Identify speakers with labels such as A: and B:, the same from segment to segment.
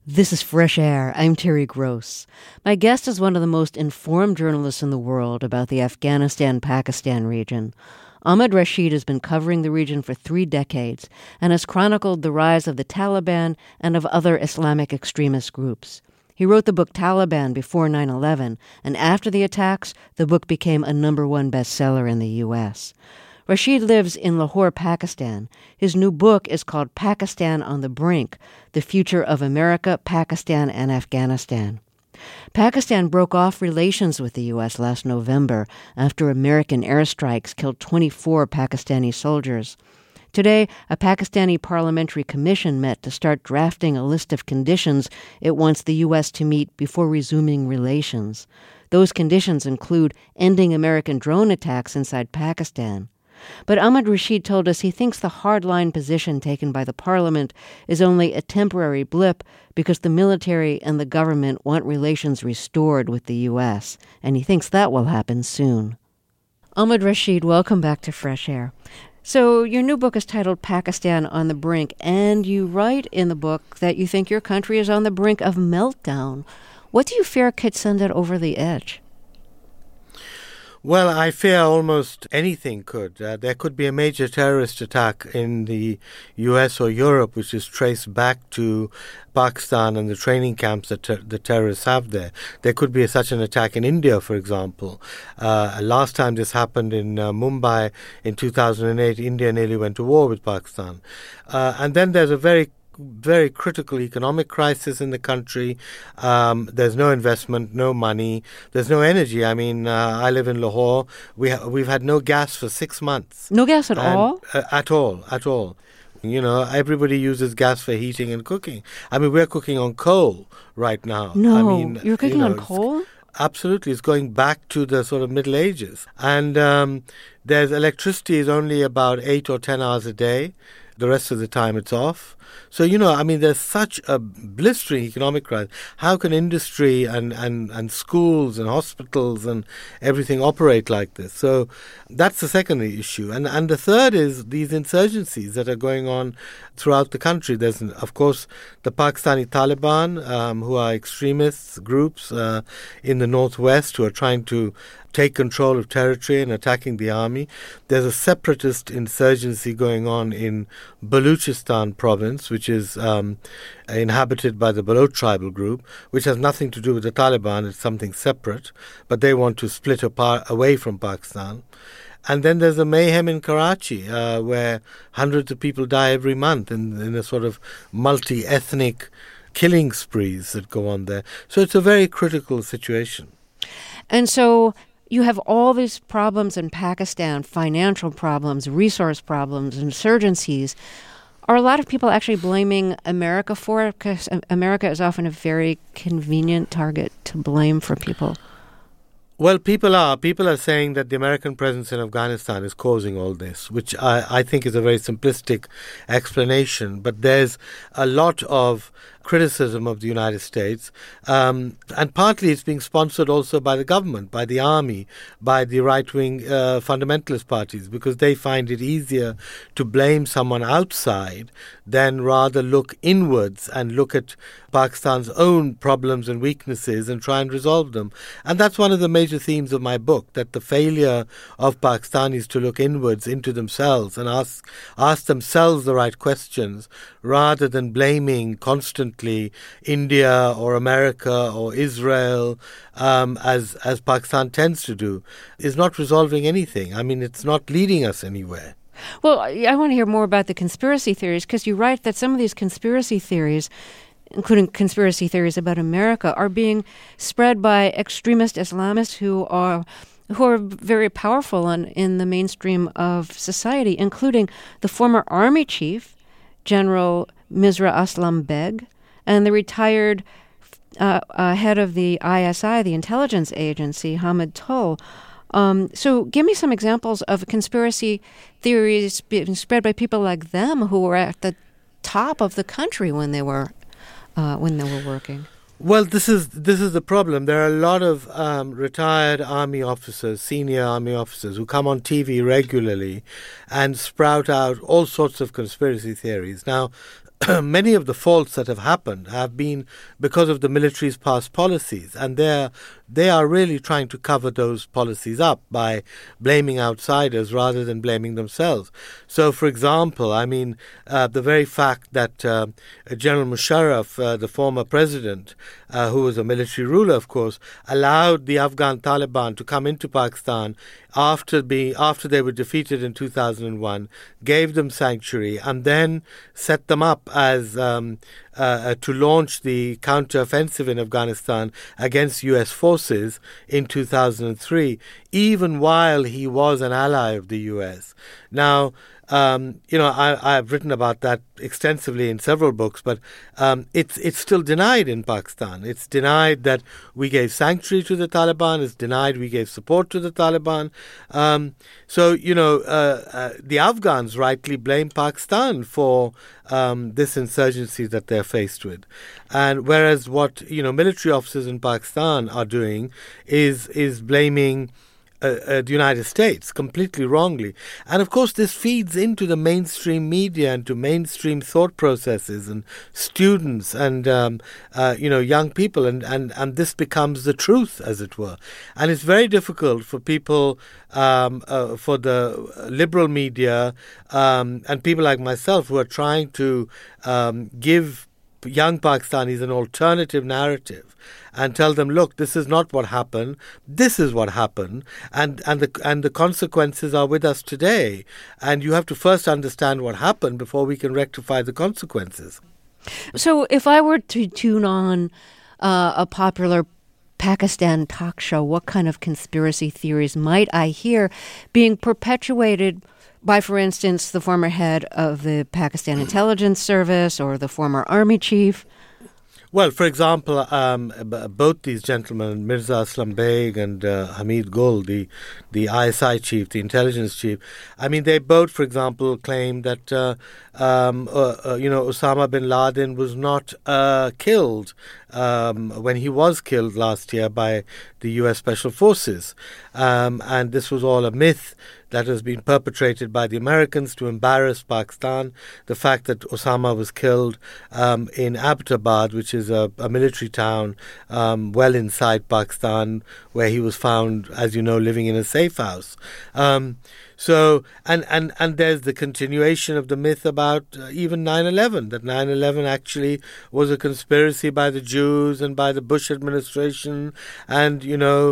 A: This is Fresh Air. I'm Terry Gross. My guest is one of the most informed journalists in the world about the Afghanistan-Pakistan region. Ahmed Rashid has been covering the region for 3 decades and has chronicled the rise of the Taliban and of other Islamic extremist groups. He wrote the book Taliban before 9/11, and after the attacks, the book became a #1 bestseller in the U.S. Rashid lives in Lahore, Pakistan. His new book is called Pakistan on the Brink: The Future of America, Pakistan, and Afghanistan. Pakistan broke off relations with the U.S. last November after American airstrikes killed 24 Pakistani soldiers. Today, a Pakistani parliamentary commission met to start drafting a list of conditions it wants the U.S. to meet before resuming relations. Those conditions include ending American drone attacks inside Pakistan. But Ahmed Rashid told us he thinks the hardline position taken by the parliament is only a temporary blip because the military and the government want relations restored with the U.S., and he thinks that will happen soon. Ahmed Rashid, welcome back to Fresh Air. So your new book is titled Pakistan on the Brink, and you write in the book that you think your country is on the brink of meltdown. What do you fear could send it over the edge?
B: Well, I fear almost anything could. There could be a major terrorist attack in the US or Europe, which is traced back to Pakistan and the training camps that the terrorists have there. There could be such an attack in India, for example. Last time this happened in Mumbai in 2008, India nearly went to war with Pakistan. And then there's a very critical economic crisis in the country. There's no investment, no money. There's no energy. I mean, I live in Lahore. We've had no gas for 6 months.
A: No gas at all?
B: At all. You know, everybody uses gas for heating and cooking. I mean, we're cooking on coal right now.
A: No,
B: I mean,
A: you're cooking on coal?
B: Absolutely. It's going back to the sort of Middle Ages. And there's electricity is only about 8 or 10 hours a day. The rest of the time it's off. So, you know, I mean, there's such a blistering economic crisis. How can industry and schools and hospitals and everything operate like this? So that's the second issue. And the third is these insurgencies that are going on throughout the country. There's, of course, the Pakistani Taliban, who are extremists groups in the northwest who are trying to take control of territory and attacking the army. There's a separatist insurgency going on in Baluchistan province, which is inhabited by the Baloch tribal group, which has nothing to do with the Taliban. It's something separate, but they want to split apart away from Pakistan. And then there's a mayhem in Karachi, where hundreds of people die every month in a sort of multi-ethnic killing sprees that go on there. So it's a very critical situation.
A: And so you have all these problems in Pakistan, financial problems, resource problems, insurgencies. Are a lot of people actually blaming America for it? Because America is often a very convenient target to blame for people.
B: Well, people are saying that the American presence in Afghanistan is causing all this, which I think is a very simplistic explanation. But there's a lot of criticism of the United States, and partly it's being sponsored also by the government, by the army, by the right-wing fundamentalist parties, because they find it easier to blame someone outside than rather look inwards and look at Pakistan's own problems and weaknesses and try and resolve them. And that's one of the major themes of my book, that the failure of Pakistanis to look inwards into themselves and ask themselves the right questions rather than blaming constantly India or America or Israel, as Pakistan tends to do, is not resolving anything. I mean, it's not leading us anywhere.
A: Well, I want to hear more about the conspiracy theories, because you write that some of these conspiracy theories, including conspiracy theories about America, are being spread by extremist Islamists who are very powerful in the mainstream of society, including the former army chief, General Misra Aslam Beg, and the retired head of the ISI, the intelligence agency, Hamid Tul. So give me some examples of conspiracy theories being spread by people like them who were at the top of the country when they were working.
B: Well, this is the problem. There are a lot of retired army officers, senior army officers, who come on TV regularly and sprout out all sorts of conspiracy theories. Now, many of the faults that have happened have been because of the military's past policies, and they are really trying to cover those policies up by blaming outsiders rather than blaming themselves. So, for example, I mean, the very fact that General Musharraf, the former president, who was a military ruler, of course, allowed the Afghan Taliban to come into Pakistan after they were defeated in 2001, gave them sanctuary, and then set them up as to launch the counter-offensive in Afghanistan against U.S. forces in 2003, even while he was an ally of the U.S. Now, I've written about that extensively in several books, but it's still denied in Pakistan. It's denied that we gave sanctuary to the Taliban. It's denied we gave support to the Taliban. The Afghans rightly blame Pakistan for this insurgency that they're faced with. And whereas what, military officers in Pakistan are doing is blaming the United States completely wrongly. And of course this feeds into the mainstream media and to mainstream thought processes and students and young people, and this becomes the truth, as it were. And it's very difficult for people, for the liberal media and people like myself who are trying to give young Pakistanis an alternative narrative and tell them, look, this is not what happened, this is what happened, and the consequences are with us today, and you have to first understand what happened before we can rectify the consequences.
A: So if I were to tune on a popular Pakistan talk show, what kind of conspiracy theories might I hear being perpetuated by, for instance, the former head of the Pakistan Intelligence Service or the former army chief?
B: Well, for example, both these gentlemen, Mirza Aslam Beg and Hamid Gul, the ISI chief, the intelligence chief, I mean, they both, for example, claim that Osama bin Laden was not killed when he was killed last year by the U.S. Special Forces. And this was all a myth that has been perpetrated by the Americans to embarrass Pakistan. The fact that Osama was killed in Abbottabad, which is a military town well inside Pakistan, where he was found, as you know, living in a safe house. So, and there's the continuation of the myth about even 9/11, that 9/11 actually was a conspiracy by the Jews and by the Bush administration, and,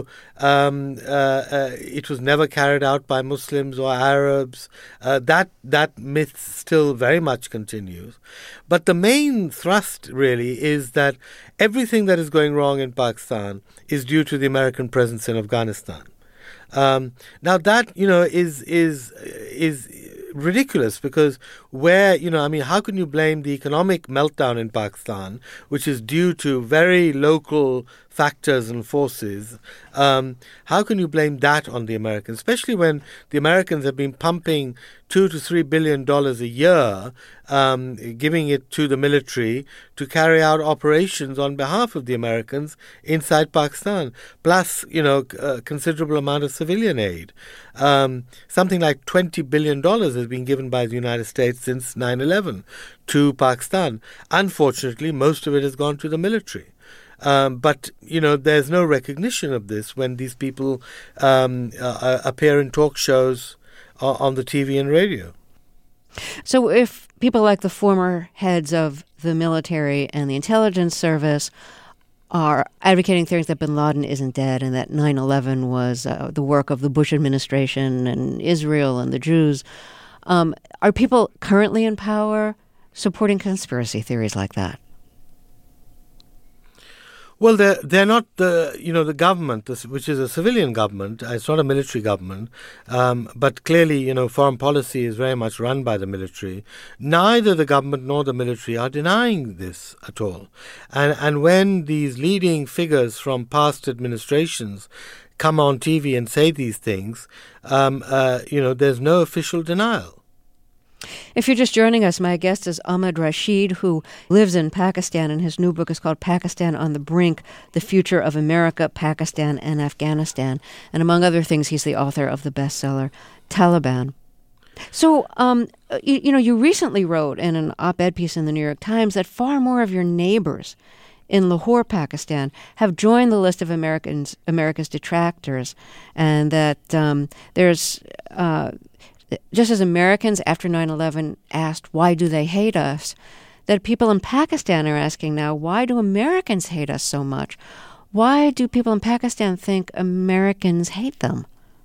B: it was never carried out by Muslims or Arabs. That myth still very much continues. But the main thrust really is that everything that is going wrong in Pakistan is due to the American presence in Afghanistan. Now that, is ridiculous, because how can you blame the economic meltdown in Pakistan, which is due to very local factors and forces? How can you blame that on the Americans, especially when the Americans have been pumping $2 to $3 billion a year, giving it to the military to carry out operations on behalf of the Americans inside Pakistan, plus, a considerable amount of civilian aid. Something like $20 billion has been given by the United States since 9/11 to Pakistan. Unfortunately, most of it has gone to the military. But, there's no recognition of this when these people appear in talk shows on the TV and radio.
A: So if people like the former heads of the military and the intelligence service are advocating theories that bin Laden isn't dead and that 9/11 was the work of the Bush administration and Israel and the Jews, are people currently in power supporting conspiracy theories like that?
B: Well, they're not the government, which is a civilian government. It's not a military government, but clearly, foreign policy is very much run by the military. Neither the government nor the military are denying this at all. And when these leading figures from past administrations come on TV and say these things, there's no official denial.
A: If you're just joining us, my guest is Ahmed Rashid, who lives in Pakistan, and his new book is called Pakistan on the Brink, The Future of America, Pakistan, and Afghanistan. And among other things, he's the author of the bestseller Taliban. So, you recently wrote in an op-ed piece in the New York Times that far more of your neighbors in Lahore, Pakistan, have joined the list of America's detractors, and that there's just as Americans after 9/11 asked, why do they hate us, that people in Pakistan are asking now, why do Americans hate us so much? Why do people in Pakistan think Americans hate them?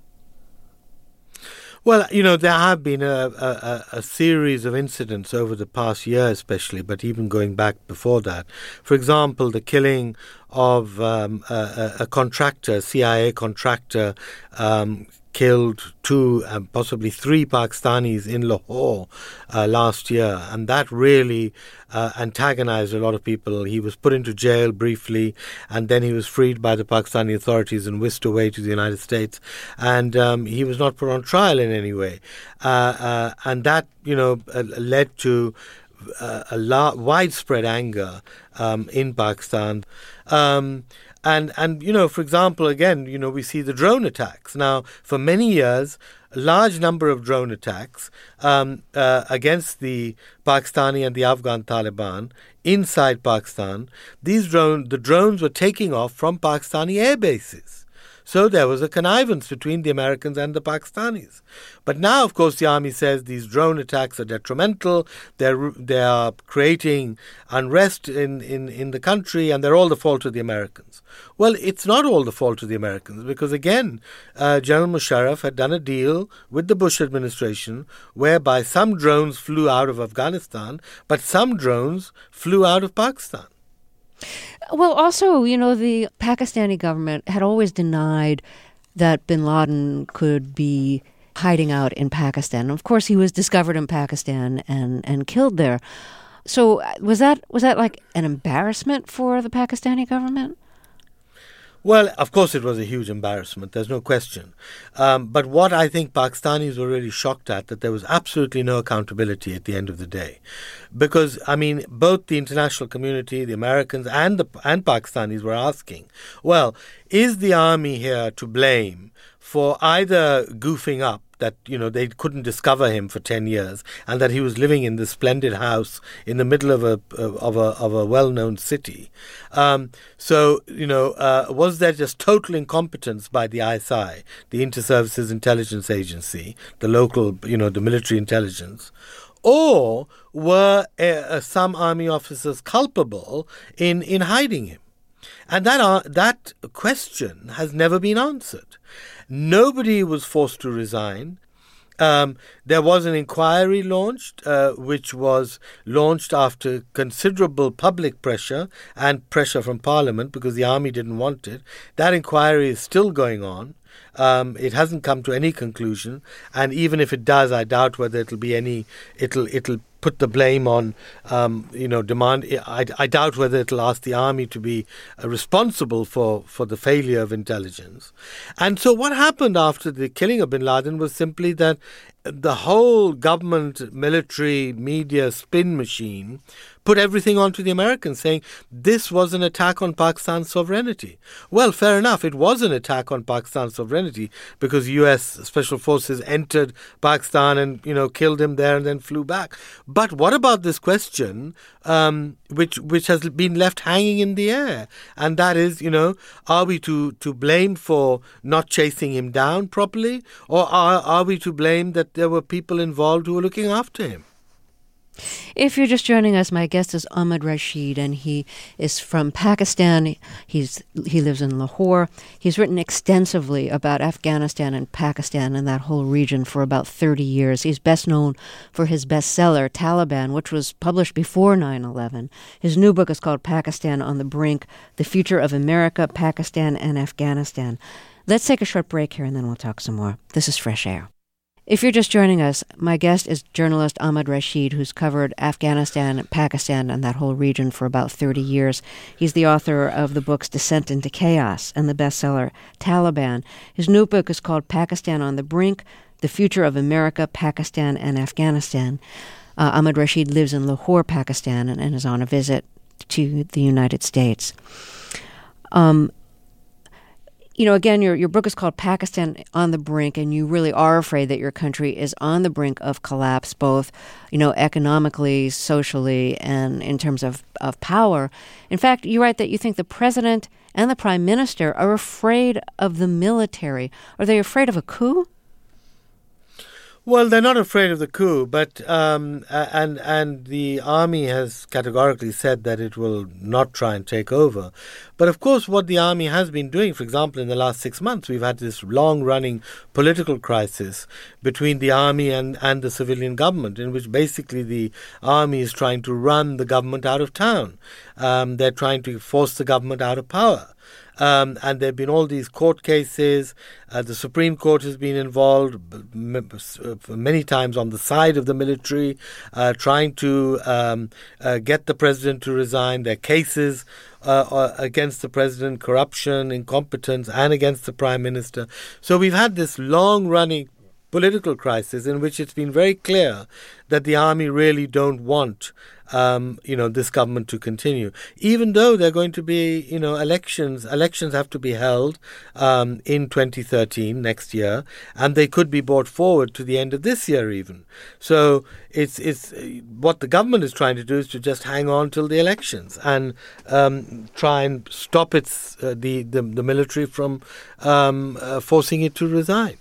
B: Well, there have been a series of incidents over the past year especially, but even going back before that. For example, the killing of a contractor, CIA contractor, killed 2 and possibly 3 Pakistanis in Lahore last year, and that really antagonized a lot of people. He was put into jail briefly, and then he was freed by the Pakistani authorities and whisked away to the United States, and he was not put on trial in any way, and that led to widespread anger in Pakistan. And for example, again, we see the drone attacks. Now, for many years, a large number of drone attacks against the Pakistani and the Afghan Taliban inside Pakistan. The drones were taking off from Pakistani air bases. So there was a connivance between the Americans and the Pakistanis. But now, of course, the army says these drone attacks are detrimental. They are creating unrest in the country, and they're all the fault of the Americans. Well, it's not all the fault of the Americans because, again, General Musharraf had done a deal with the Bush administration whereby some drones flew out of Afghanistan, but some drones flew out of Pakistan.
A: Well, also, the Pakistani government had always denied that bin Laden could be hiding out in Pakistan. Of course, he was discovered in Pakistan and killed there. So was that like an embarrassment for the Pakistani government?
B: Well, of course it was a huge embarrassment, there's no question. But what I think Pakistanis were really shocked at, that there was absolutely no accountability at the end of the day. Because, both the international community, the Americans and Pakistanis were asking, well, is the army here to blame for either goofing up, that, they couldn't discover him for 10 years and that he was living in this splendid house in the middle of a well-known city. Was there just total incompetence by the ISI, the Inter-Services Intelligence Agency, the local, the military intelligence? Or were some army officers culpable in hiding him? And that question has never been answered. Nobody was forced to resign. There was an inquiry launched, which was launched after considerable public pressure and pressure from Parliament because the army didn't want it. That inquiry is still going on. It hasn't come to any conclusion, and even if it does, I doubt whether it'll be any. It'll put the blame on, demand. I doubt whether it'll ask the army to be responsible for the failure of intelligence. And so what happened after the killing of bin Laden was simply that the whole government, military, media spin machine put everything onto the Americans, saying this was an attack on Pakistan's sovereignty. Well, fair enough, it was an attack on Pakistan's sovereignty because U.S. Special Forces entered Pakistan and, killed him there and then flew back. But what about this question, which has been left hanging in the air? And that is, are we to blame for not chasing him down properly? Or are we to blame that there were people involved who were looking after him?
A: If you're just joining us, my guest is Ahmed Rashid, and he is from Pakistan. He lives in Lahore. He's written extensively about Afghanistan and Pakistan and that whole region for about 30 years. He's best known for his bestseller, Taliban, which was published before 9/11. His new book is called Pakistan on the Brink, The Future of America, Pakistan, and Afghanistan. Let's take a short break here, and then we'll talk some more. This is Fresh Air. If you're just joining us, my guest is journalist Ahmed Rashid, who's covered Afghanistan, Pakistan, and that whole region for about 30 years. He's the author of the books Descent into Chaos and the bestseller Taliban. His new book is called Pakistan on the Brink, The Future of America, Pakistan, and Afghanistan. Ahmed Rashid lives in Lahore, Pakistan, and is on a visit to the United States. Again, your book is called Pakistan on the Brink, and you really are afraid that your country is on the brink of collapse, both, economically, socially, and in terms of power. In fact, you write that you think the president and the prime minister are afraid of the military. Are they afraid of a coup?
B: Well, they're not afraid of the coup, but and the army has categorically said that it will not try and take over. But of course, what the army has been doing, for example, in the last 6 months, we've had this long-running political crisis between the army and the civilian government, in which basically the army is trying to run the government out of town. They're trying to force the government out of power. And there have been all these court cases. The Supreme Court has been involved many times on the side of the military, trying to get the president to resign. There are cases against the president, corruption, incompetence, and against the prime minister. So we've had this long-running political crisis in which it's been very clear that the army really don't want this government to continue, even though there are going to be, elections. Elections have to be held in 2013, next year, and they could be brought forward to the end of this year even. So it's what the government is trying to do is to just hang on till the elections and try and stop the military from forcing it to resign.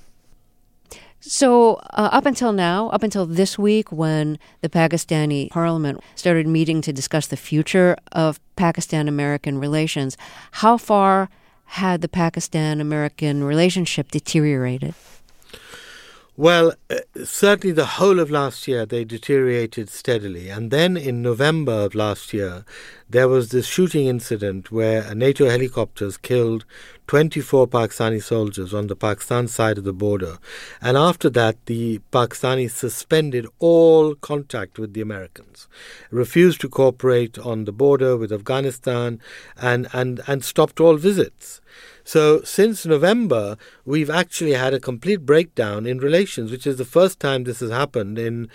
A: So up until now, up until this week, when the Pakistani parliament started meeting to discuss the future of Pakistan-American relations, how far had the Pakistan-American relationship deteriorated?
B: Well, certainly the whole of last year they deteriorated steadily. And then in November of last year, there was this shooting incident where NATO helicopters killed 24 Pakistani soldiers on the Pakistan side of the border. And after that, the Pakistanis suspended all contact with the Americans, refused to cooperate on the border with Afghanistan, and stopped all visits. So since November, we've actually had a complete breakdown in relations, which is the first time this has happened in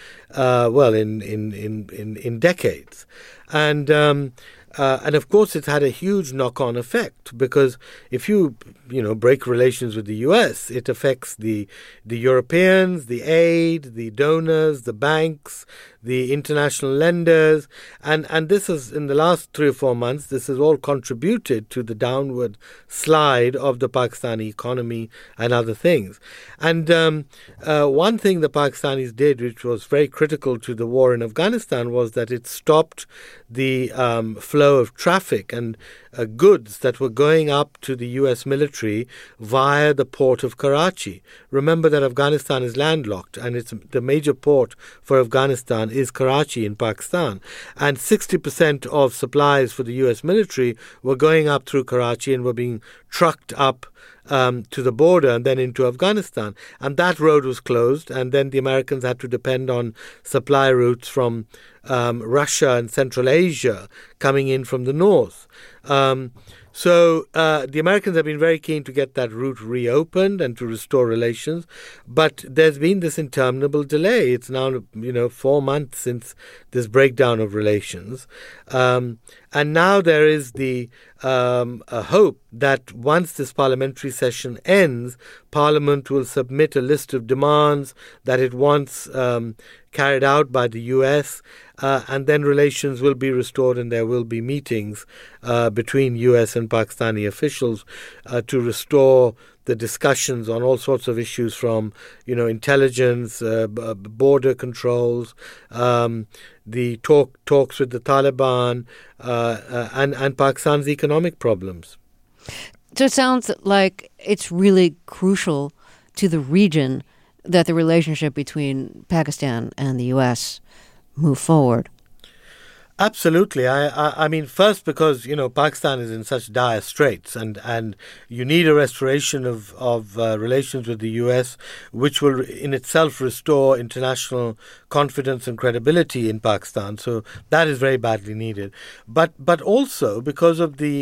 B: decades. And of course, it's had a huge knock-on effect, because if you break relations with the U.S., it affects the Europeans, the aid, the donors, the banks, the international lenders, and this is, in the last 3 or 4 months, this has all contributed to the downward slide of the Pakistani economy and other things. And one thing the Pakistanis did, which was very critical to the war in Afghanistan, was that it stopped the flow of traffic and goods that were going up to the U.S. military via the port of Karachi. Remember that Afghanistan is landlocked, and it's the major port for Afghanistan is Karachi in Pakistan. And 60% of supplies for the U.S. military were going up through Karachi and were being trucked up to the border and then into Afghanistan. And that road was closed, and then the Americans had to depend on supply routes from Russia and Central Asia coming in from the north. So the Americans have been very keen to get that route reopened and to restore relations, but there's been this interminable delay. It's now 4 months since this breakdown of relations, and now there is the a hope that once this parliamentary session ends, Parliament will submit a list of demands that it wants carried out by the U.S., and then relations will be restored, and there will be meetings between U.S. and Pakistani officials to restore the discussions on all sorts of issues, from intelligence, border controls, the talks with the Taliban, and Pakistan's economic problems.
A: So it sounds like it's really crucial to the region that the relationship between Pakistan and the U.S. move forward.
B: Absolutely. I mean, first because, Pakistan is in such dire straits, and you need a restoration of relations with the U.S., which will in itself restore international confidence and credibility in Pakistan. So that is very badly needed. But also because of the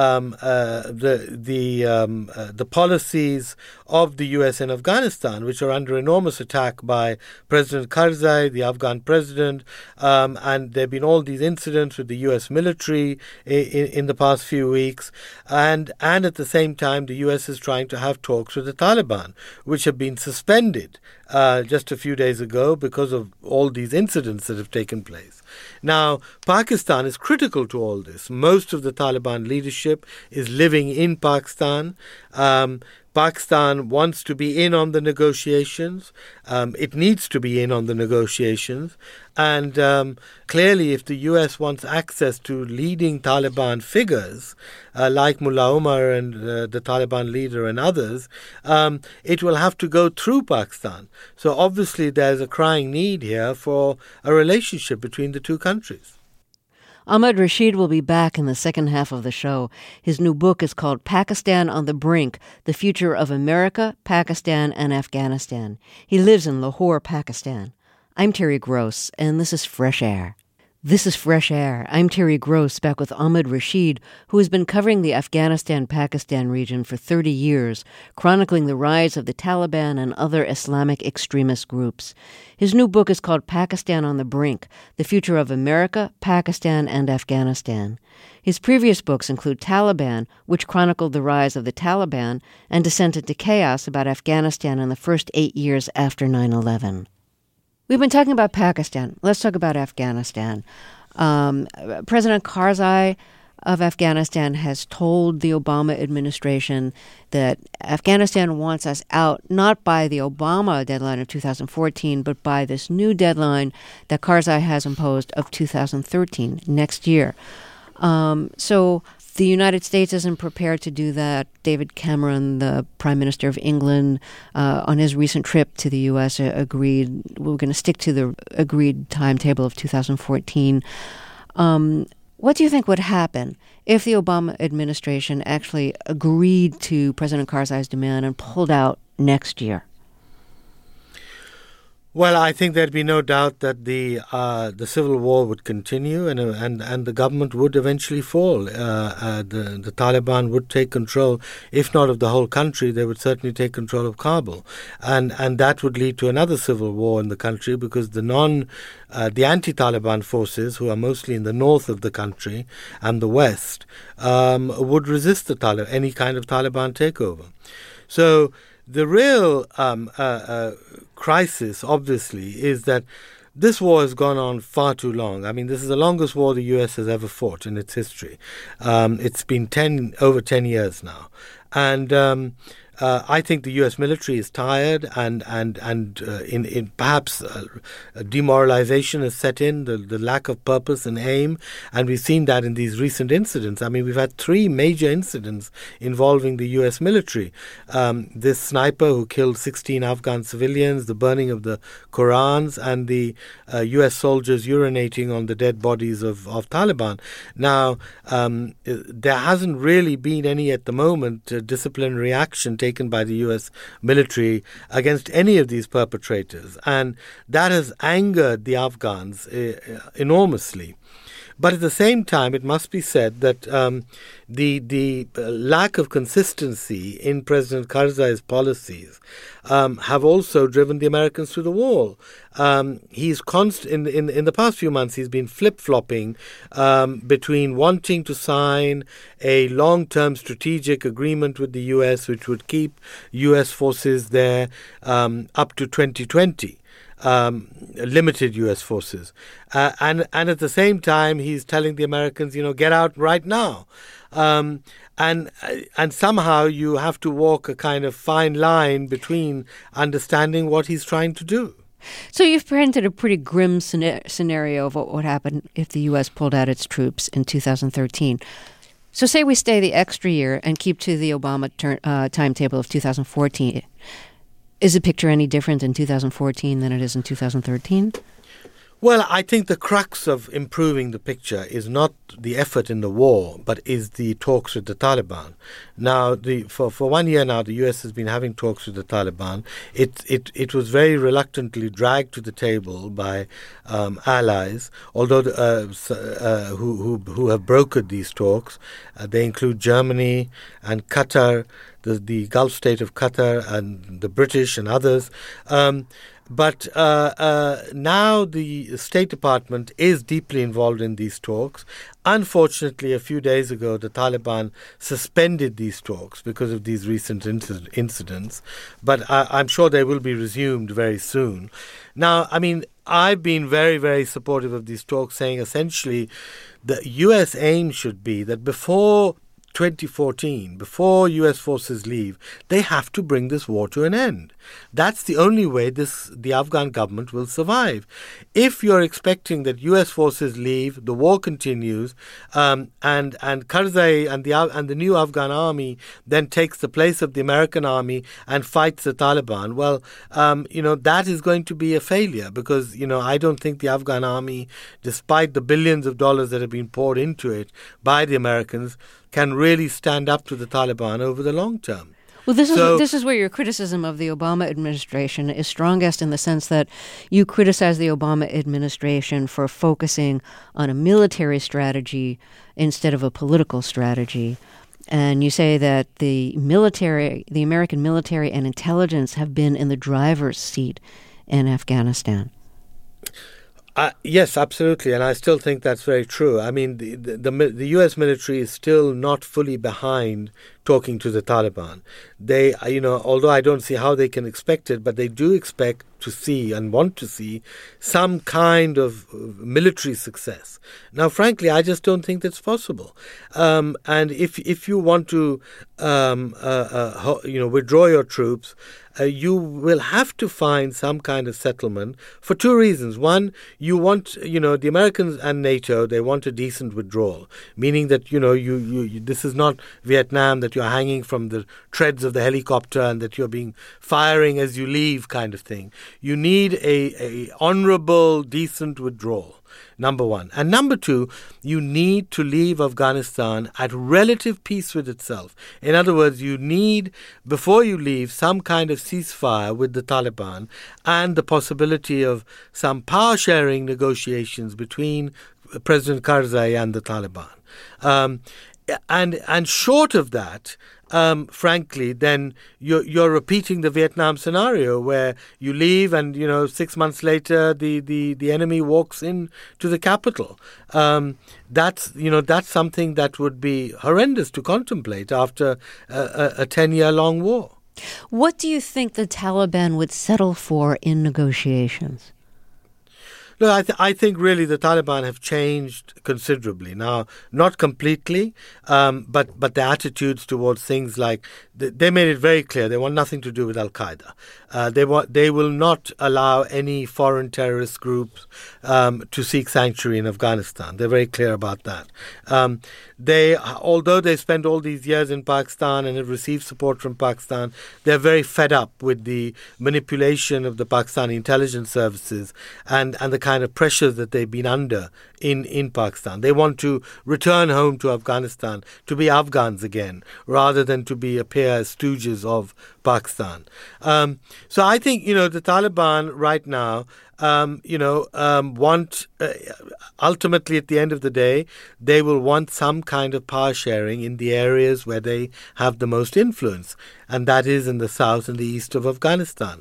B: policies of the U.S. in Afghanistan, which are under enormous attack by President Karzai, the Afghan president, and there have been all these these incidents with the U.S. military in the past few weeks, and at the same time, the U.S. is trying to have talks with the Taliban, which have been suspended just a few days ago because of all these incidents that have taken place. Now, Pakistan is critical to all this. Most of the Taliban leadership is living in Pakistan. Pakistan wants to be in on the negotiations. It needs to be in on the negotiations. And clearly, if the U.S. wants access to leading Taliban figures, like Mullah Omar and the Taliban leader and others, it will have to go through Pakistan. So obviously, there's a crying need here for a relationship between the two countries.
A: Ahmed Rashid will be back in the second half of the show. His new book is called Pakistan on the Brink, The Future of America, Pakistan, and Afghanistan. He lives in Lahore, Pakistan. I'm Terry Gross, and this is Fresh Air. This is Fresh Air. I'm Terry Gross, back with Ahmed Rashid, who has been covering the Afghanistan-Pakistan region for 30 years, chronicling the rise of the Taliban and other Islamic extremist groups. His new book is called Pakistan on the Brink, The Future of America, Pakistan, and Afghanistan. His previous books include Taliban, which chronicled the rise of the Taliban, and Descent into Chaos about Afghanistan in the first 8 years after 9/11. We've been talking about Pakistan. Let's talk about Afghanistan. President Karzai of Afghanistan has told the Obama administration that Afghanistan wants us out, not by the Obama deadline of 2014, but by this new deadline that Karzai has imposed of 2013, next year. So the United States isn't prepared to do that. David Cameron, the Prime Minister of England, on his recent trip to the U.S., agreed we're going to stick to the agreed timetable of 2014. What do you think would happen if the Obama administration actually agreed to President Karzai's demand and pulled out next year?
B: Well, I think there'd be no doubt that the civil war would continue, and the government would eventually fall. The Taliban would take control, if not of the whole country, they would certainly take control of Kabul, and that would lead to another civil war in the country because the anti-Taliban forces, who are mostly in the north of the country and the west, would resist any kind of Taliban takeover. So the real crisis, obviously, is that this war has gone on far too long. I mean, this is the longest war the U.S. has ever fought in its history. It's been over 10 years now. And I think the U.S. military is tired, and in perhaps demoralization has set in, the lack of purpose and aim, and we've seen that in these recent incidents. I mean, we've had 3 major incidents involving the U.S. military. This sniper who killed 16 Afghan civilians, the burning of the Qurans, and the U.S. soldiers urinating on the dead bodies of Taliban. Now, there hasn't really been any, at the moment, disciplinary action taken by the U.S. military against any of these perpetrators. And that has angered the Afghans enormously. But at the same time, it must be said that the lack of consistency in President Karzai's policies have also driven the Americans to the wall. He's in the past few months, he's been flip-flopping between wanting to sign a long-term strategic agreement with the U.S., which would keep U.S. forces there up to 2020. Limited U.S. forces. And at the same time, he's telling the Americans, get out right now. And somehow you have to walk a kind of fine line between understanding what he's trying to do.
A: So you've painted a pretty grim scenario of what would happen if the U.S. pulled out its troops in 2013. So say we stay the extra year and keep to the Obama timetable of 2014. Is the picture any different in 2014 than it is in 2013?
B: Well, I think the crux of improving the picture is not the effort in the war, but is the talks with the Taliban. Now, for 1 year now, the U.S. has been having talks with the Taliban. It was very reluctantly dragged to the table by allies, although who have brokered these talks. They include Germany and Qatar, the Gulf state of Qatar and the British and others. But now the State Department is deeply involved in these talks. Unfortunately, a few days ago, the Taliban suspended these talks because of these recent incidents. But I'm sure they will be resumed very soon. Now, I mean, I've been very, very supportive of these talks, saying essentially the U.S. aim should be that before 2014, before U.S. forces leave, they have to bring this war to an end. That's the only way the Afghan government will survive. If you're expecting that U.S. forces leave, the war continues, and Karzai and the new Afghan army then takes the place of the American army and fights the Taliban, well, that is going to be a failure because, I don't think the Afghan army, despite the billions of dollars that have been poured into it by the Americans, can really stand up to the Taliban over the long term.
A: Well, this is where your criticism of the Obama administration is strongest, in the sense that you criticize the Obama administration for focusing on a military strategy instead of a political strategy. And you say that the American military and intelligence have been in the driver's seat in Afghanistan.
B: Yes, absolutely, and I still think that's very true. I mean, the U.S. military is still not fully behind talking to the Taliban. They, although I don't see how they can expect it, but they do expect to see and want to see some kind of military success. Now, frankly, I just don't think that's possible. And if you want to, withdraw your troops, you will have to find some kind of settlement for two reasons. One, you want, the Americans and NATO, they want a decent withdrawal, meaning that, this is not Vietnam, that you're hanging from the treads of the helicopter and that you're firing as you leave kind of thing. You need a honorable, decent withdrawal. Number one. And number two, you need to leave Afghanistan at relative peace with itself. In other words, you need, before you leave, some kind of ceasefire with the Taliban and the possibility of some power-sharing negotiations between President Karzai and the Taliban. And short of that, frankly, then you're repeating the Vietnam scenario where you leave and 6 months later the enemy walks in to the capital. That's something that would be horrendous to contemplate after a 10-year long war.
A: What do you think the Taliban would settle for in negotiations?
B: Look, I think really the Taliban have changed considerably. Now, not completely, but their attitudes towards things like, they made it very clear they want nothing to do with Al-Qaeda. They will not allow any foreign terrorist groups to seek sanctuary in Afghanistan. They're very clear about that. Although they spent all these years in Pakistan and have received support from Pakistan, they're very fed up with the manipulation of the Pakistani intelligence services and the kind of pressures that they've been under in Pakistan. They want to return home to Afghanistan to be Afghans again, rather than to appear as stooges of Pakistan. So I think, the Taliban right now, want, ultimately at the end of the day, they will want some kind of power sharing in the areas where they have the most influence, and that is in the south and the east of Afghanistan.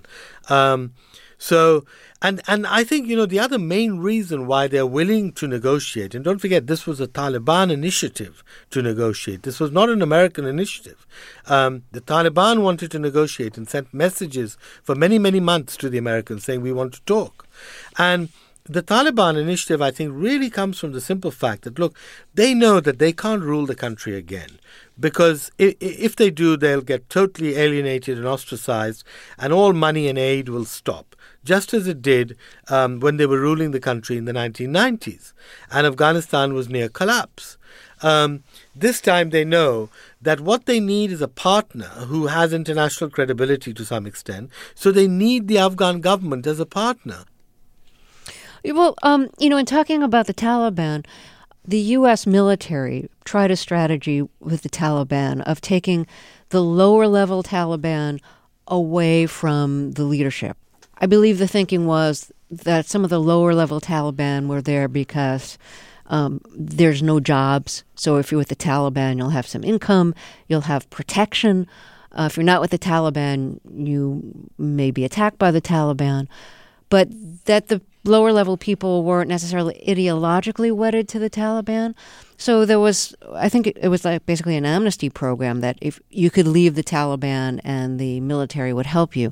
B: And I think, the other main reason why they're willing to negotiate, and don't forget, this was a Taliban initiative to negotiate. This was not an American initiative. The Taliban wanted to negotiate and sent messages for many, many months to the Americans saying, we want to talk. And the Taliban initiative, I think, really comes from the simple fact that, look, they know that they can't rule the country again. Because if they do, they'll get totally alienated and ostracized, and all money and aid will stop, just as it did when they were ruling the country in the 1990s, and Afghanistan was near collapse. This time they know that what they need is a partner who has international credibility to some extent, so they need the Afghan government as a partner.
A: Well, in talking about the Taliban, the U.S. military tried a strategy with the Taliban of taking the lower-level Taliban away from the leadership. I believe the thinking was that some of the lower-level Taliban were there because there's no jobs. So if you're with the Taliban, you'll have some income, you'll have protection. If you're not with the Taliban, you may be attacked by the Taliban. But that the lower level people weren't necessarily ideologically wedded to the Taliban. So there was, I think it was like basically an amnesty program that if you could leave the Taliban and the military would help you.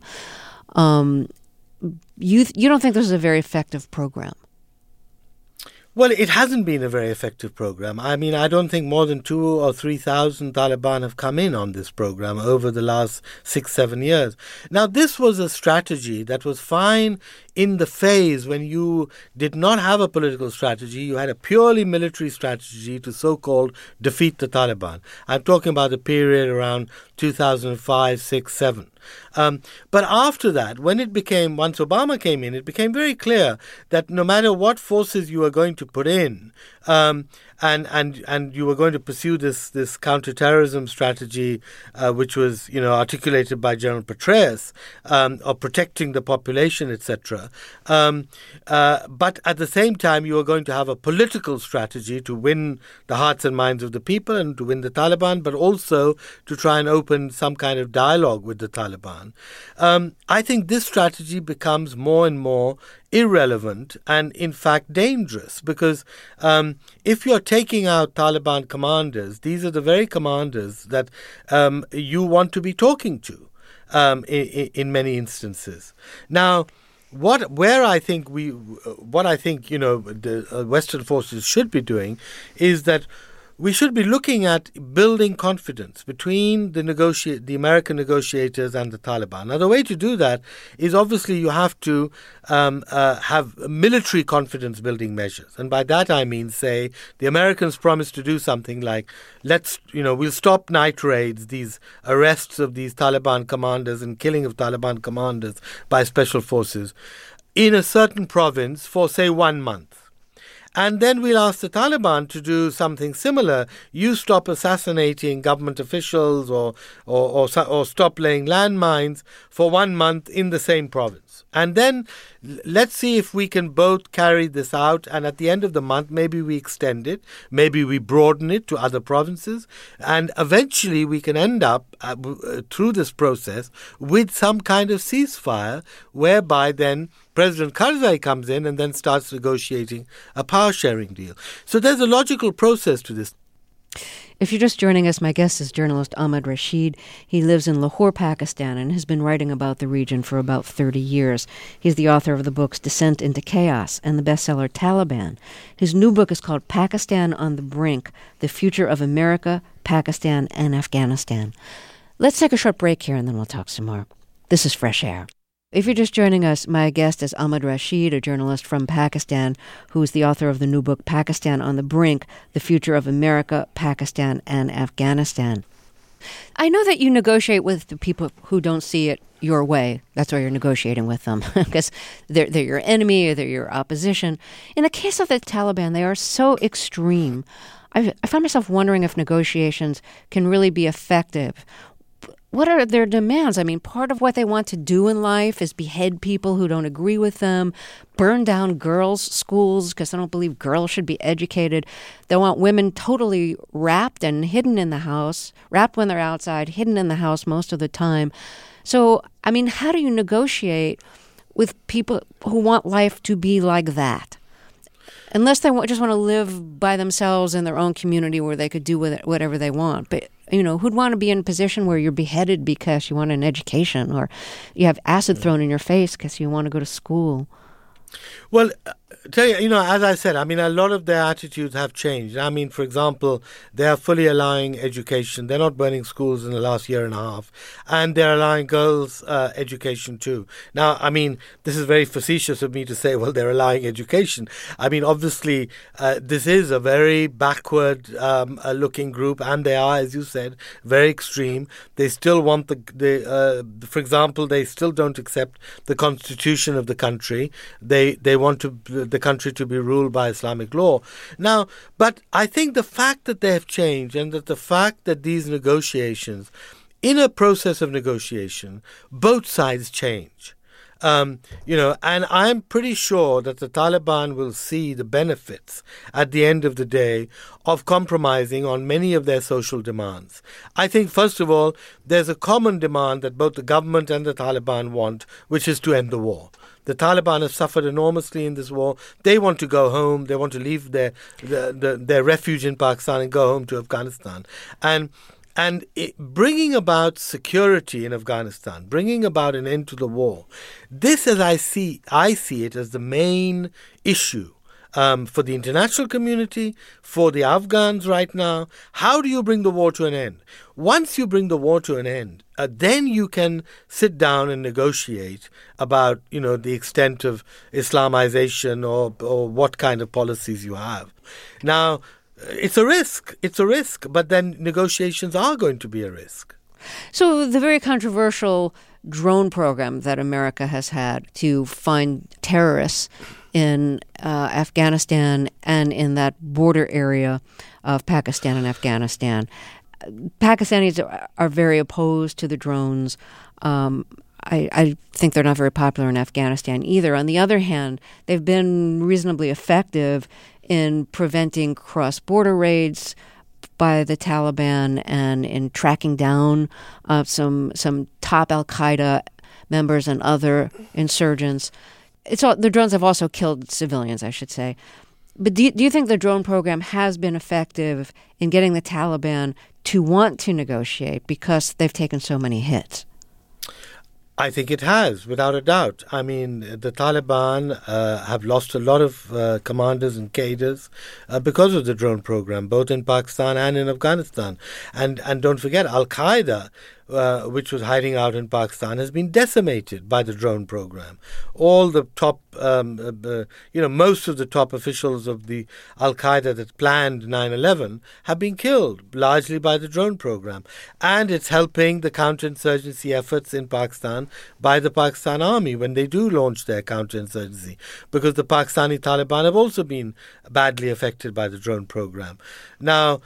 A: You don't think this is a very effective program?
B: Well, it hasn't been a very effective program. I mean, I don't think more than 2,000 or 3,000 Taliban have come in on this program over the last 6-7 years. Now, this was a strategy that was fine in the phase when you did not have a political strategy. You had a purely military strategy to so-called defeat the Taliban. I'm talking about the period around 2005, 6, 7. But after that, once Obama came in, it became very clear that no matter what forces you were going to put in, and you were going to pursue this counterterrorism strategy, which was articulated by General Petraeus, of protecting the population, etc. But at the same time, you were going to have a political strategy to win the hearts and minds of the people and to win the Taliban, but also to try and open some kind of dialogue with the Taliban. I think this strategy becomes more and more irrelevant and, in fact, dangerous because if you're taking out Taliban commanders, these are the very commanders that you want to be talking to in many instances. Now, what I think the Western forces should be doing is that we should be looking at building confidence between the American negotiators and the Taliban. Now, the way to do that is obviously you have to have military confidence building measures. And by that I mean, say, the Americans promised to do something like, we'll stop night raids, these arrests of these Taliban commanders and killing of Taliban commanders by special forces in a certain province for, say, 1 month. And then we'll ask the Taliban to do something similar. You stop assassinating government officials or stop laying landmines for 1 month in the same province. And then let's see if we can both carry this out. And at the end of the month, maybe we extend it. Maybe we broaden it to other provinces. And eventually we can end up through this process with some kind of ceasefire whereby then President Karzai comes in and then starts negotiating a power-sharing deal. So there's a logical process to this.
A: If you're just joining us, my guest is journalist Ahmed Rashid. He lives in Lahore, Pakistan, and has been writing about the region for about 30 years. He's the author of the books Descent into Chaos and the bestseller Taliban. His new book is called Pakistan on the Brink, The Future of America, Pakistan, and Afghanistan. Let's take a short break here, and then we'll talk some more. This is Fresh Air. If you're just joining us, my guest is Ahmed Rashid, a journalist from Pakistan, who is the author of the new book, Pakistan on the Brink, The Future of America, Pakistan, and Afghanistan. I know that you negotiate with the people who don't see it your way. That's why you're negotiating with them, because they're your enemy or they're your opposition. In the case of the Taliban, they are so extreme. I find myself wondering if negotiations can really be effective. What are their demands? I mean, part of what they want to do in life is behead people who don't agree with them, burn down girls' schools because they don't believe girls should be educated. They want women totally wrapped and hidden in the house, wrapped when they're outside, hidden in the house most of the time. So, I mean, how do you negotiate with people who want life to be like that? Unless they just want to live by themselves in their own community where they could do with it whatever they want. But, who'd want to be in a position where you're beheaded because you want an education or you have acid thrown in your face because you want to go to school?
B: Well, tell you, as I said, I mean, a lot of their attitudes have changed. I mean, for example, they are fully allowing education. They're not burning schools in the last year and a half. And they're allowing girls education too. Now, I mean, this is very facetious of me to say, well, they're allowing education. I mean, obviously, this is a very backward looking group. And they are, as you said, very extreme. They still want for example, they still don't accept the constitution of the country. They want the country to be ruled by Islamic law. Now, but I think the fact that they have changed and that the fact that these negotiations, in a process of negotiation, both sides change. And I'm pretty sure that the Taliban will see the benefits at the end of the day of compromising on many of their social demands. I think, first of all, there's a common demand that both the government and the Taliban want, which is to end the war. The Taliban have suffered enormously in this war. They want to go home. They want to leave their refuge in Pakistan and go home to Afghanistan. And bringing about security in Afghanistan, bringing about an end to the war, this, as I see it as the main issue for the international community, for the Afghans right now. How do you bring the war to an end? Once you bring the war to an end, then you can sit down and negotiate about, the extent of Islamization or what kind of policies you have. Now, it's a risk, but then negotiations are going to be a risk.
A: So the very controversial drone program that America has had to find terrorists in Afghanistan and in that border area of Pakistan and Afghanistan. Pakistanis are very opposed to the drones. I think they're not very popular in Afghanistan either. On the other hand, they've been reasonably effective in preventing cross-border raids by the Taliban and in tracking down some top al-Qaeda members and other insurgents. The drones have also killed civilians, I should say. But do you think the drone program has been effective in getting the Taliban to want to negotiate because they've taken so many hits?
B: I think it has, without a doubt. I mean, the Taliban have lost a lot of commanders and cadres because of the drone program, both in Pakistan and in Afghanistan. And don't forget, Al-Qaeda, which was hiding out in Pakistan, has been decimated by the drone program. All the top, most of the top officials of the Al-Qaeda that planned 9/11 have been killed, largely by the drone program. And it's helping the counterinsurgency efforts in Pakistan by the Pakistan army when they do launch their counterinsurgency, because the Pakistani Taliban have also been badly affected by the drone program. Now,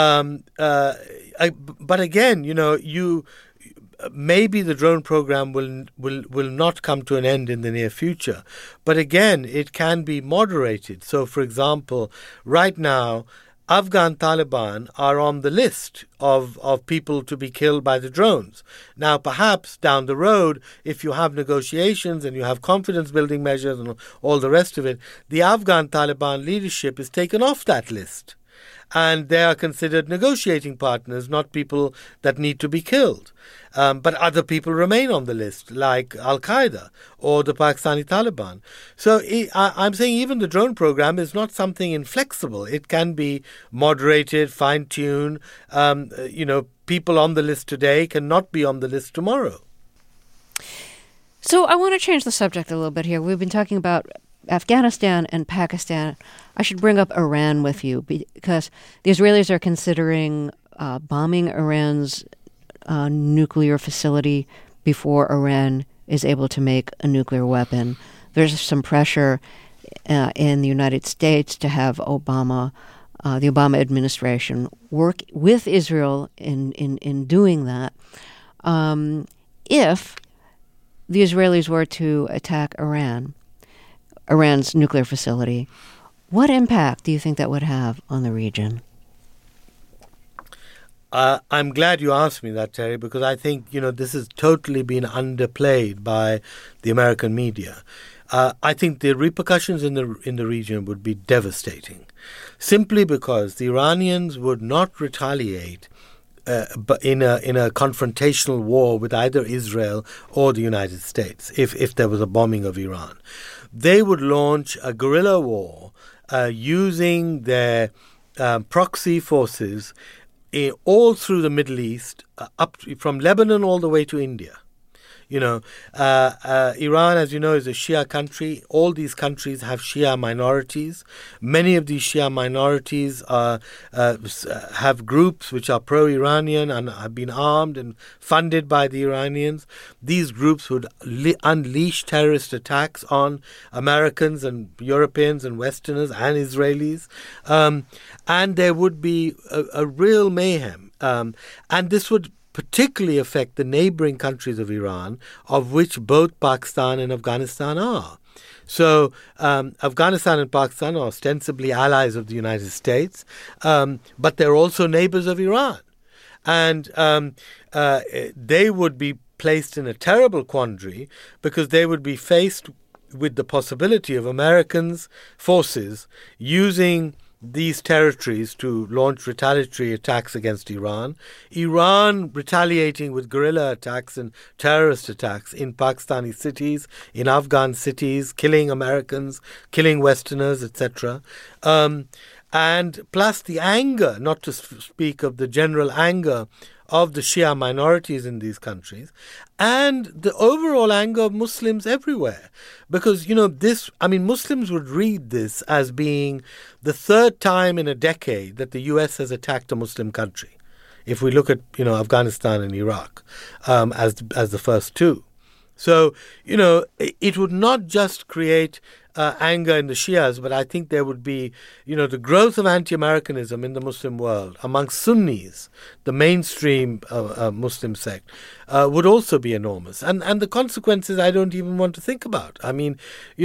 B: but again, maybe the drone program will not come to an end in the near future. But again, it can be moderated. So, for example, right now, Afghan Taliban are on the list of people to be killed by the drones. Now, perhaps down the road, if you have negotiations and you have confidence-building measures and all the rest of it, the Afghan Taliban leadership is taken off that list. And they are considered negotiating partners, not people that need to be killed. But other people remain on the list, like Al-Qaeda or the Pakistani Taliban. So I'm saying even the drone program is not something inflexible. It can be moderated, fine-tuned. People on the list today cannot be on the list tomorrow.
A: So I want to change the subject a little bit here. We've been talking about Afghanistan and Pakistan. I should bring up Iran with you because the Israelis are considering bombing Iran's nuclear facility before Iran is able to make a nuclear weapon. There's some pressure in the United States to have the Obama administration work with Israel in doing that. If the Israelis were to attack Iran's nuclear facility, what impact do you think that would have on the region?
B: I'm glad you asked me that, Terry, because I think, this has totally been underplayed by the American media. I think the repercussions in the region would be devastating, simply because the Iranians would not retaliate but in a confrontational war with either Israel or the United States if there was a bombing of Iran. They would launch a guerrilla war using their proxy forces all through the Middle East, up from Lebanon all the way to India. Iran, as you know, is a Shia country. All these countries have Shia minorities. Many of these Shia minorities have groups which are pro-Iranian and have been armed and funded by the Iranians. These groups would unleash terrorist attacks on Americans and Europeans and Westerners and Israelis. And there would be a real mayhem. And this would particularly affect the neighboring countries of Iran, of which both Pakistan and Afghanistan are. So Afghanistan and Pakistan are ostensibly allies of the United States, but they're also neighbors of Iran. And they would be placed in a terrible quandary because they would be faced with the possibility of Americans' forces using these territories to launch retaliatory attacks against Iran, Iran retaliating with guerrilla attacks and terrorist attacks in Pakistani cities, in Afghan cities, killing Americans, killing Westerners, etc. And plus the anger, not to speak of the general anger of the Shia minorities in these countries, and the overall anger of Muslims everywhere. Because, Muslims would read this as being the third time in a decade that the U.S. has attacked a Muslim country. If we look at, Afghanistan and Iraq as the first two. So, it would not just create anger in the Shias, but I think there would be, the growth of anti-Americanism in the Muslim world amongst Sunnis, the mainstream Muslim sect, would also be enormous. And the consequences I don't even want to think about. I mean,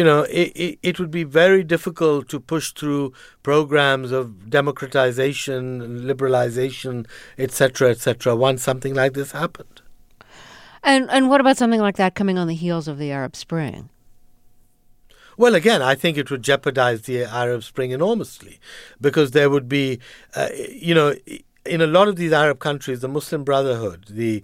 B: it would be very difficult to push through programs of democratization and liberalization, etc., once something like this happened.
A: And what about something like that coming on the heels of the Arab Spring?
B: Well, again, I think it would jeopardize the Arab Spring enormously because there would be, in a lot of these Arab countries, the Muslim Brotherhood,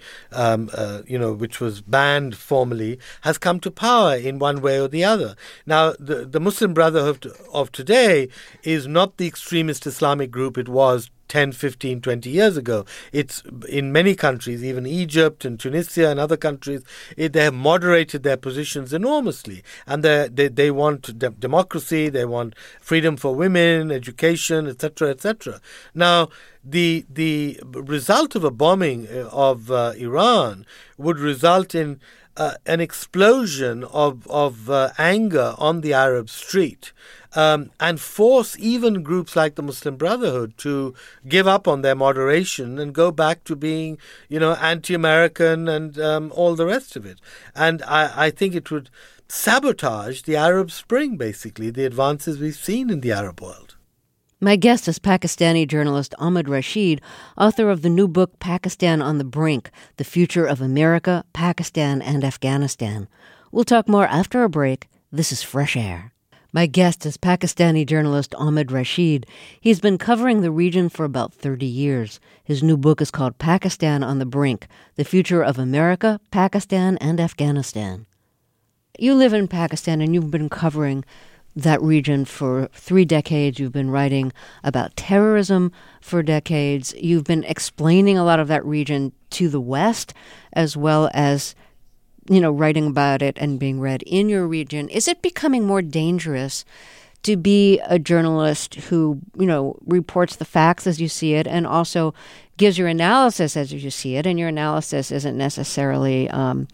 B: which was banned formally, has come to power in one way or the other. Now, the Muslim Brotherhood of today is not the extremist Islamic group it was 10, 15, 20 years ago. It's in many countries, even Egypt and Tunisia and other countries, they have moderated their positions enormously. And they want democracy, they want freedom for women, education, etc., etc. Now, the result of a bombing of Iran would result in an explosion of anger on the Arab street. And force even groups like the Muslim Brotherhood to give up on their moderation and go back to being, anti-American and all the rest of it. And I think it would sabotage the Arab Spring, basically, the advances we've seen in the Arab world.
A: My guest is Pakistani journalist Ahmed Rashid, author of the new book Pakistan on the Brink, The Future of America, Pakistan, and Afghanistan. We'll talk more after a break. This is Fresh Air. My guest is Pakistani journalist Ahmed Rashid. He's been covering the region for about 30 years. His new book is called Pakistan on the Brink, The Future of America, Pakistan, and Afghanistan. You live in Pakistan and you've been covering that region for 3 decades. You've been writing about terrorism for decades. You've been explaining a lot of that region to the West, as well as writing about it and being read in your region. Is it becoming more dangerous to be a journalist who, reports the facts as you see it and also gives your analysis as you see it, and your analysis isn't necessarily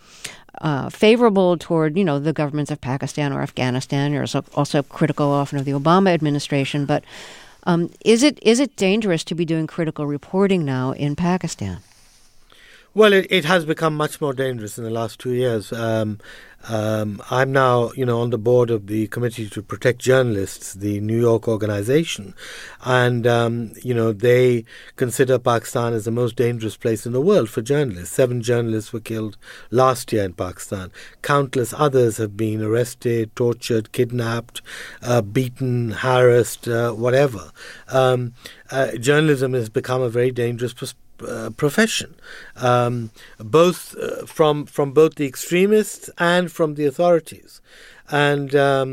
A: favorable toward, the governments of Pakistan or Afghanistan? You're also critical often of the Obama administration. But is it dangerous to be doing critical reporting now in Pakistan?
B: Well, it has become much more dangerous in the last 2 years. I'm now, on the board of the Committee to Protect Journalists, the New York organization. And, they consider Pakistan as the most dangerous place in the world for journalists. 7 journalists were killed last year in Pakistan. Countless others have been arrested, tortured, kidnapped, beaten, harassed, whatever. Journalism has become a very dangerous profession, both from both the extremists and from the authorities, and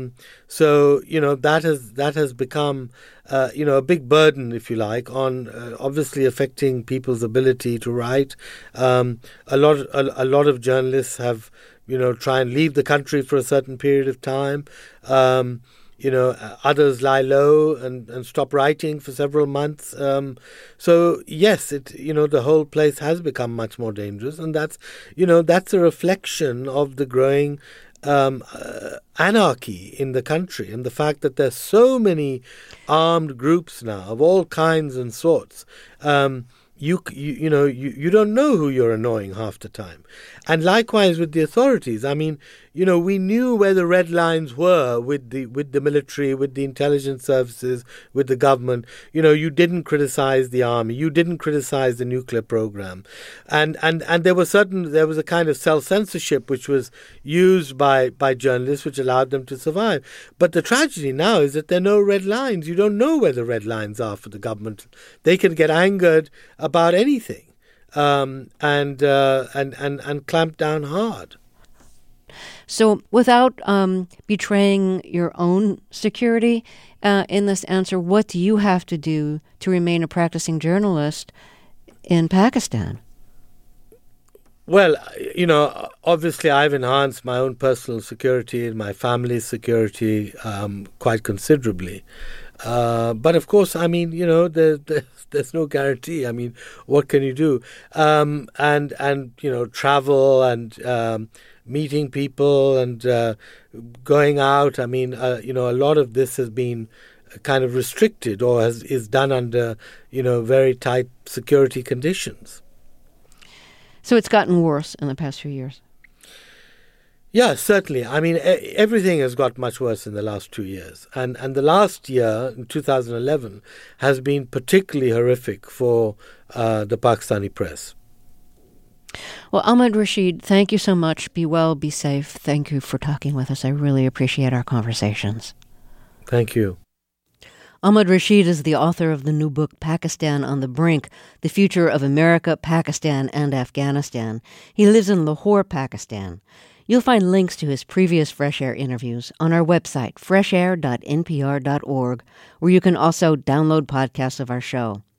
B: so that has become a big burden, if you like, on obviously affecting people's ability to write. A lot of journalists have try and leave the country for a certain period of time. Others lie low and stop writing for several months. So yes, the whole place has become much more dangerous, and that's a reflection of the growing anarchy in the country and the fact that there's so many armed groups now of all kinds and sorts. you don't know who you're annoying half the time. And likewise with the authorities. I mean, we knew where the red lines were with the military, with the intelligence services, with the government. You didn't criticize the army, you didn't criticize the nuclear program, and there was a kind of self-censorship which was used by journalists, which allowed them to survive. But the tragedy now is that there are no red lines. You don't know where the red lines are for the government. They can get angered about anything, and clamp down hard.
A: So without betraying your own security in this answer, what do you have to do to remain a practicing journalist in Pakistan?
B: Well, obviously I've enhanced my own personal security and my family's security quite considerably. But of course, I mean, there's no guarantee. I mean, what can you do? And travel and meeting people and going out. I mean, a lot of this has been kind of restricted or is done under, very tight security conditions.
A: So it's gotten worse in the past few years.
B: Yeah, certainly. I mean, everything has got much worse in the last 2 years. And the last year, in 2011, has been particularly horrific for the Pakistani press.
A: Well, Ahmed Rashid, thank you so much. Be well, be safe. Thank you for talking with us. I really appreciate our conversations.
B: Thank you.
A: Ahmed Rashid is the author of the new book, Pakistan on the Brink, The Future of America, Pakistan, and Afghanistan. He lives in Lahore, Pakistan. You'll find links to his previous Fresh Air interviews on our website, freshair.npr.org, where you can also download podcasts of our show.